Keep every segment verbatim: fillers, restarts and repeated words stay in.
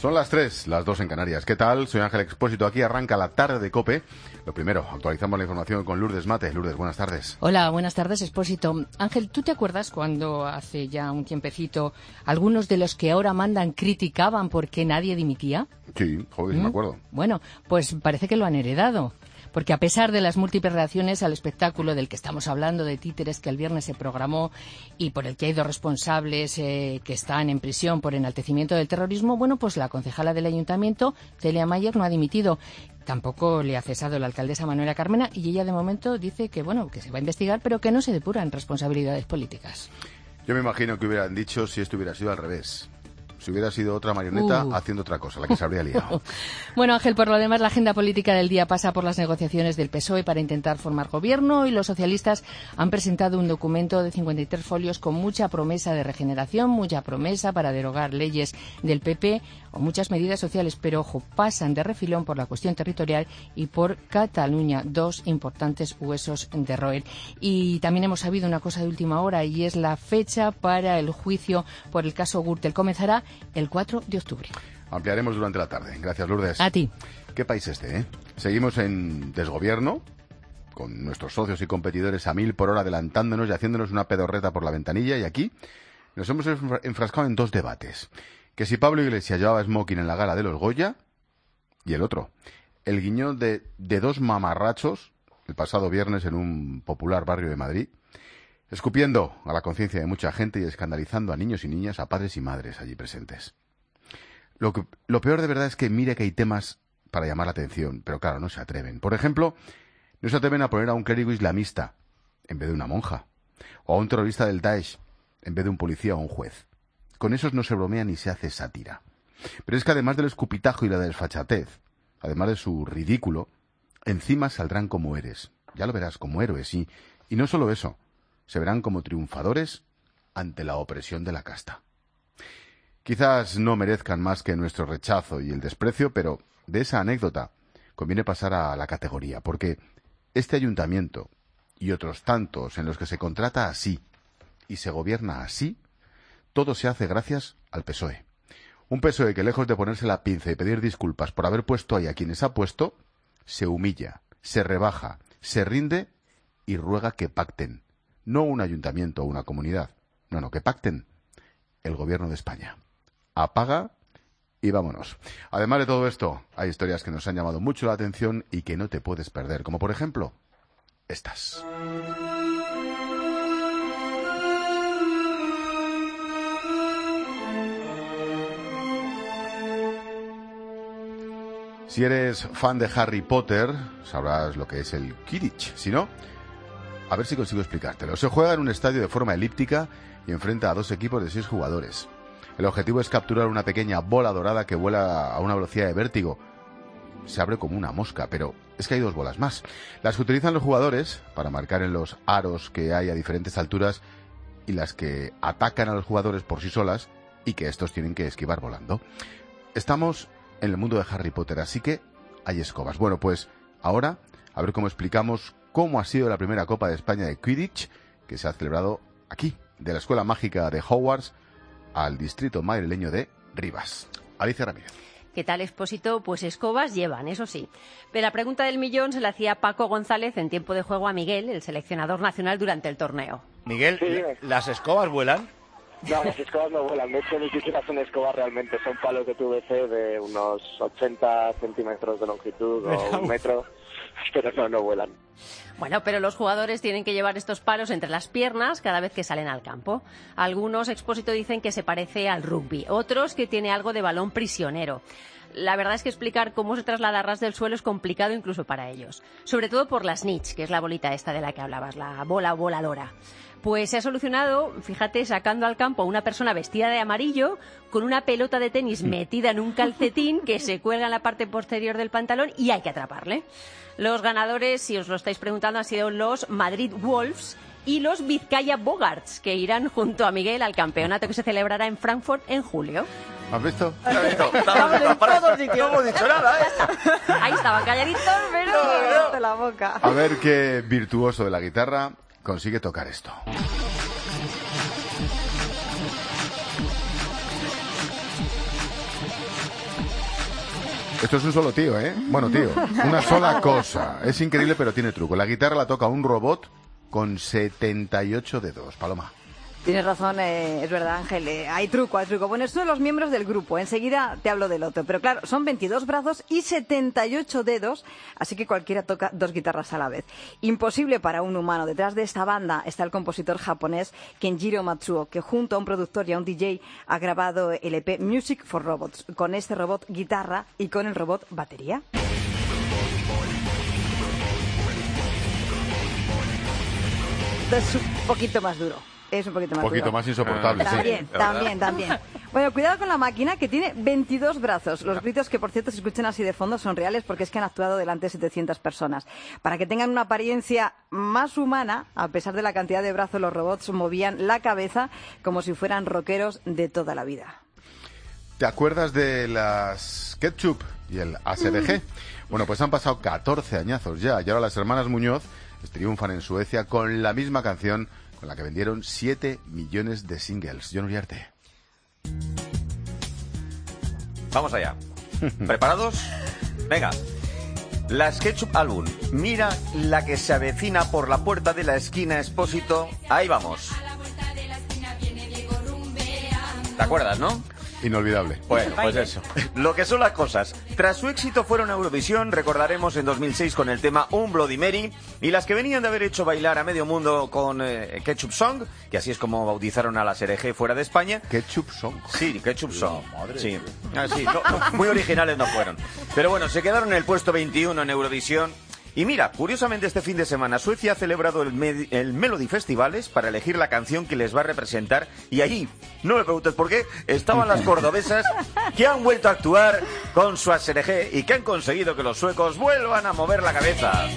Son las tres, las dos en Canarias. ¿Qué tal? Soy Ángel Expósito. Aquí arranca la tarde de COPE. Lo primero, actualizamos la información con Lourdes Mate. Lourdes, buenas tardes. Hola, buenas tardes, Expósito. Ángel, ¿tú te acuerdas cuando hace ya un tiempecito algunos de los que ahora mandan criticaban porque nadie dimitía? Sí, joder, ¿Mm? me acuerdo. Bueno, pues parece que lo han heredado. Porque a pesar de las múltiples reacciones al espectáculo del que estamos hablando, de títeres que el viernes se programó y por el que hay dos responsables eh, que están en prisión por enaltecimiento del terrorismo, bueno, pues la concejala del ayuntamiento, Celia Mayer, no ha dimitido. Tampoco le ha cesado la alcaldesa Manuela Carmena y ella de momento dice que, bueno, que se va a investigar, pero que no se depuran responsabilidades políticas. Yo me imagino que hubieran dicho si esto hubiera sido al revés. Si hubiera sido otra marioneta uh. haciendo otra cosa, la que se habría liado. Bueno, Ángel, por lo demás, la agenda política del día pasa por las negociaciones del P S O E para intentar formar gobierno y los socialistas han presentado un documento de cincuenta y tres folios con mucha promesa de regeneración, mucha promesa para derogar leyes del P P o muchas medidas sociales, pero ojo, pasan de refilón por la cuestión territorial y por Cataluña, dos importantes huesos de roer. Y también hemos sabido una cosa de última hora y es la fecha para el juicio por el caso Gürtel. Comenzará el cuatro de octubre. Ampliaremos durante la tarde. Gracias, Lourdes. A ti. ¿Qué país este, eh? Seguimos en desgobierno, con nuestros socios y competidores a mil por hora adelantándonos y haciéndonos una pedorreta por la ventanilla, y aquí nos hemos enfrascado en dos debates. Que si Pablo Iglesias llevaba smoking en la gala de los Goya, y el otro, el guiñón de, de dos mamarrachos el pasado viernes en un popular barrio de Madrid, escupiendo a la conciencia de mucha gente y escandalizando a niños y niñas, a padres y madres allí presentes. Lo, que, lo peor de verdad es que mire que hay temas para llamar la atención, pero claro, no se atreven. Por ejemplo, no se atreven a poner a un clérigo islamista en vez de una monja, o a un terrorista del Daesh en vez de un policía o un juez. Con esos no se bromea ni se hace sátira. Pero es que además del escupitajo y la desfachatez, además de su ridículo, encima saldrán como héroes. Ya lo verás, como héroes, y, y no solo eso, se verán como triunfadores ante la opresión de la casta. Quizás no merezcan más que nuestro rechazo y el desprecio, pero de esa anécdota conviene pasar a la categoría, porque este ayuntamiento y otros tantos en los que se contrata así y se gobierna así, todo se hace gracias al P S O E. Un P S O E que, lejos de ponerse la pinza y pedir disculpas por haber puesto ahí a quienes ha puesto, se humilla, se rebaja, se rinde y ruega que pacten. No un ayuntamiento o una comunidad. No, no, que pacten el gobierno de España. Apaga y vámonos. Además de todo esto, hay historias que nos han llamado mucho la atención y que no te puedes perder, como por ejemplo estas. Si eres fan de Harry Potter, sabrás lo que es el Quidditch. Si no, a ver si consigo explicártelo. Se juega en un estadio de forma elíptica y enfrenta a dos equipos de seis jugadores. El objetivo es capturar una pequeña bola dorada que vuela a una velocidad de vértigo. Se abre como una mosca, pero es que hay dos bolas más. Las que utilizan los jugadores para marcar en los aros que hay a diferentes alturas y las que atacan a los jugadores por sí solas y que estos tienen que esquivar volando. Estamos en el mundo de Harry Potter, así que hay escobas. Bueno, pues ahora a ver cómo explicamos cómo ha sido la primera Copa de España de Quidditch que se ha celebrado aquí, de la Escuela Mágica de Hogwarts al distrito madrileño de Rivas. Alicia Ramírez. ¿Qué tal, Expósito? Pues escobas llevan, eso sí. Pero la pregunta del millón se la hacía Paco González en tiempo de juego a Miguel, el seleccionador nacional, durante el torneo. Miguel, sí. ¿Las escobas vuelan? No, las escobas no vuelan. De hecho, ni siquiera son escobas realmente. Son palos de P V C de unos ochenta centímetros de longitud o un metro. Pero no, no vuelan. Bueno, pero los jugadores tienen que llevar estos palos entre las piernas cada vez que salen al campo. Algunos, Expósito, dicen que se parece al rugby, otros que tiene algo de balón prisionero. La verdad es que explicar cómo se traslada a ras del suelo es complicado incluso para ellos. Sobre todo por la snitch, que es la bolita esta de la que hablabas, la bola voladora. Pues se ha solucionado, fíjate, sacando al campo a una persona vestida de amarillo con una pelota de tenis metida en un calcetín que se cuelga en la parte posterior del pantalón y hay que atraparle. Los ganadores, si os lo estáis preguntando, han sido los Madrid Wolves y los Vizcaya Bogarts, que irán junto a Miguel al campeonato que se celebrará en Frankfurt en julio. ¿Has visto? ¿Has visto? Estamos en todos sitios. No hemos dicho nada, ¿eh? Ahí estaban calladitos, pero no, no. de la boca. A ver qué virtuoso de la guitarra consigue tocar esto. Esto es un solo tío, ¿eh? Bueno, tío, una sola cosa. Es increíble, pero tiene truco. La guitarra la toca un robot con setenta y ocho dedos. Paloma. Tienes razón, eh, es verdad, Ángel. Eh, hay truco, hay truco. Bueno, es uno de los miembros del grupo. Enseguida te hablo del otro. Pero claro, son veintidós brazos y setenta y ocho dedos, así que cualquiera toca dos guitarras a la vez. Imposible para un humano. Detrás de esta banda está el compositor japonés Kenjiro Matsuo, que junto a un productor y a un D J ha grabado el E P Music for Robots, con este robot guitarra y con el robot batería. Es un poquito más duro. Es un poquito más Un poquito duro. más insoportable, Ah, sí. también, también, también. Bueno, cuidado con la máquina, que tiene veintidós brazos. Los gritos, que por cierto se escuchan así de fondo, son reales porque es que han actuado delante de setecientas personas. Para que tengan una apariencia más humana, a pesar de la cantidad de brazos, los robots movían la cabeza como si fueran rockeros de toda la vida. ¿Te acuerdas de las Ketchup y el A S D G? Bueno, pues han pasado catorce añazos ya, y ahora las hermanas Muñoz triunfan en Suecia con la misma canción con la que vendieron siete millones de singles. John Uriarte. Vamos allá. ¿Preparados? Venga. Las Ketchup Album. Mira la que se avecina por la puerta de la esquina, Expósito. Ahí vamos. ¿Te acuerdas, no? Inolvidable. Bueno, pues eso. Lo que son las cosas. Tras su éxito fueron a Eurovisión, recordaremos en dos mil seis con el tema Un Bloody Mary, y las que venían de haber hecho bailar a medio mundo con eh, Ketchup Song, que así es como bautizaron a la S R G fuera de España. Ketchup Song. Sí, Ketchup Song. Sí, ah, sí no, no, muy originales no fueron. Pero bueno, se quedaron en el puesto veintiuno en Eurovisión. Y mira, curiosamente este fin de semana Suecia ha celebrado el, Med- el Melody Festivales para elegir la canción que les va a representar, y allí, no me preguntes por qué, estaban las cordobesas que han vuelto a actuar con su A S R G y que han conseguido que los suecos vuelvan a mover la cabeza.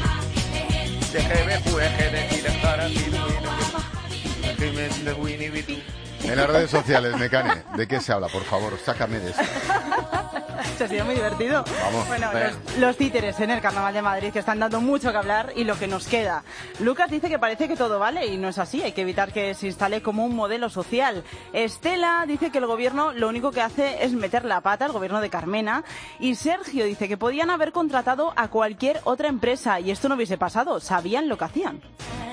En las redes sociales, Mecane, ¿de qué se habla? Por favor, sácame de esto. Eso ha sido muy divertido. Vamos. Bueno, Venga. los, los títeres en el Carnaval de Madrid, que están dando mucho que hablar, y lo que nos queda. Lucas dice que parece que todo vale y no es así. Hay que evitar que se instale como un modelo social. Estela dice que el gobierno lo único que hace es meter la pata, el gobierno de Carmena. Y Sergio dice que podían haber contratado a cualquier otra empresa y esto no hubiese pasado. Sabían lo que hacían.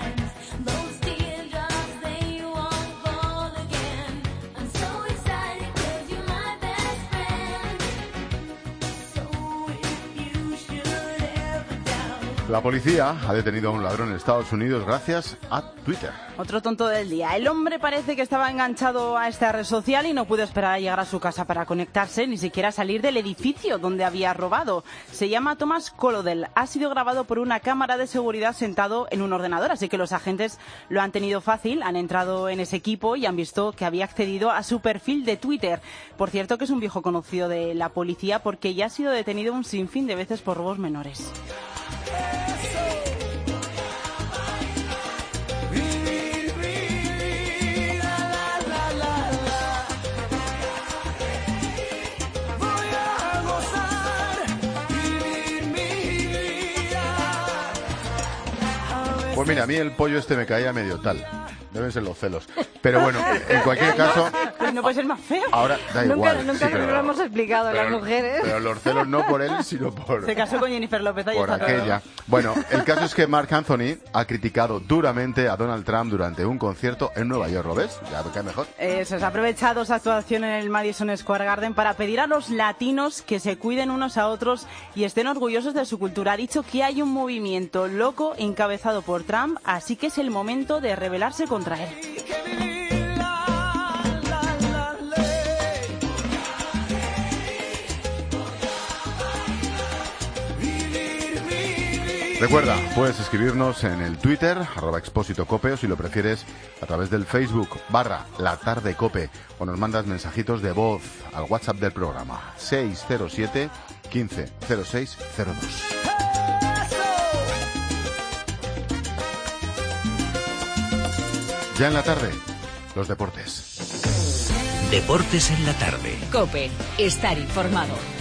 La policía ha detenido a un ladrón en Estados Unidos gracias a Twitter. Otro tonto del día. El hombre parece que estaba enganchado a esta red social y no pudo esperar a llegar a su casa para conectarse, ni siquiera salir del edificio donde había robado. Se llama Thomas Kolodel. Ha sido grabado por una cámara de seguridad sentado en un ordenador, así que los agentes lo han tenido fácil. Han entrado en ese equipo y han visto que había accedido a su perfil de Twitter. Por cierto, que es un viejo conocido de la policía porque ya ha sido detenido un sinfín de veces por robos menores. Pues mira, a mí el pollo este me caía medio tal. Deben ser los celos. Pero bueno, en cualquier caso... Pues no puede ser más feo. Ahora da Nunca, igual. nunca sí, pero- nos lo hemos explicado pero- las mujeres. Pero los celos no por él, sino por... Se casó con Jennifer López, ahí por está todo. aquella. Bueno, el caso es que Mark Anthony ha criticado duramente a Donald Trump durante un concierto en Nueva York. ¿Lo ves? Ya me cae mejor. Eh, se ha aprovechado su actuación en el Madison Square Garden para pedir a los latinos que se cuiden unos a otros y estén orgullosos de su cultura. Ha dicho que hay un movimiento loco encabezado por Trump, así que es el momento de rebelarse contra él. Recuerda, puedes escribirnos en el Twitter, arroba expósito cope, o si lo prefieres, a través del Facebook, barra La Tarde Cope, o nos mandas mensajitos de voz al WhatsApp del programa, seis cero siete, quince, cero seis cero dos. Ya en la tarde, los deportes. Deportes en la tarde. COPE, estar informado.